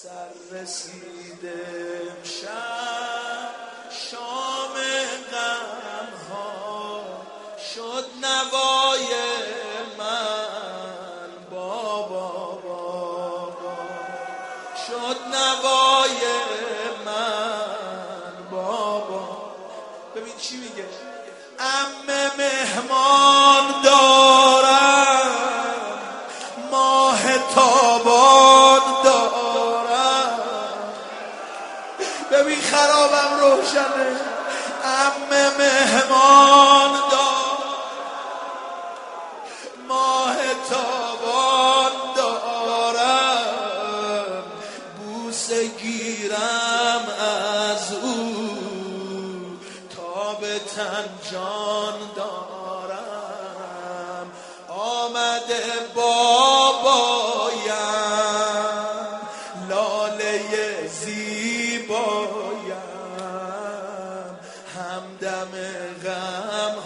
سر رسیده امشب شام غم ها شد نوای من بابا بابا شد نوای من بابا. ببین چی میگه، عمه مهمان دارم ماه تابان دارم. ببین خرابم روشنه، عمه مهمان دارم ماه تابان دارم، بوسه گیرم از او تا به تن جان دارم. آمده بابایم لاله زیبایم، همدم غم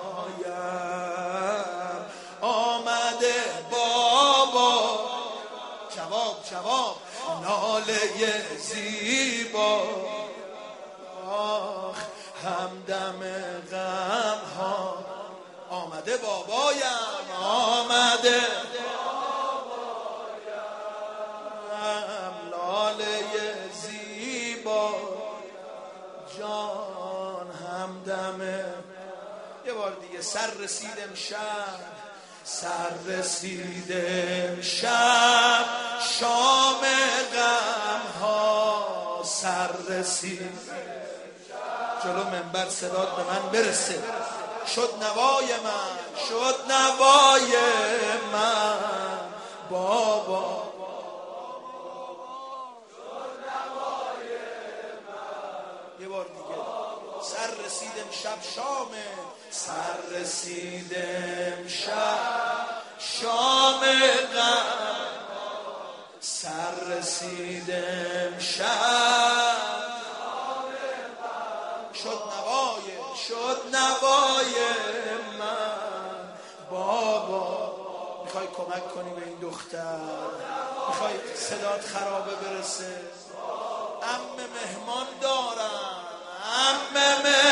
هایم. آمده بابا جواب لاله زیبا، آخ همدم غم ها. آمده بابایم آمده بابایم لاله زیبا جان همدم. یه بار دیگه، سر رسید امشب سر رسید امشب شام غم ها سر رسید. جلو منبر صدات به من برسه، شد نوای من شد نوای من بابا شد نوای من. یه بار دیگه، سر رسید امشب شامه سر رسید امشب شام غم سر رسید امشب شد نوای من بابا. میخوای کمک کنی به این دختر؟ میخوای صدات خرابه برسه؟ عمه مهمان دارم عمه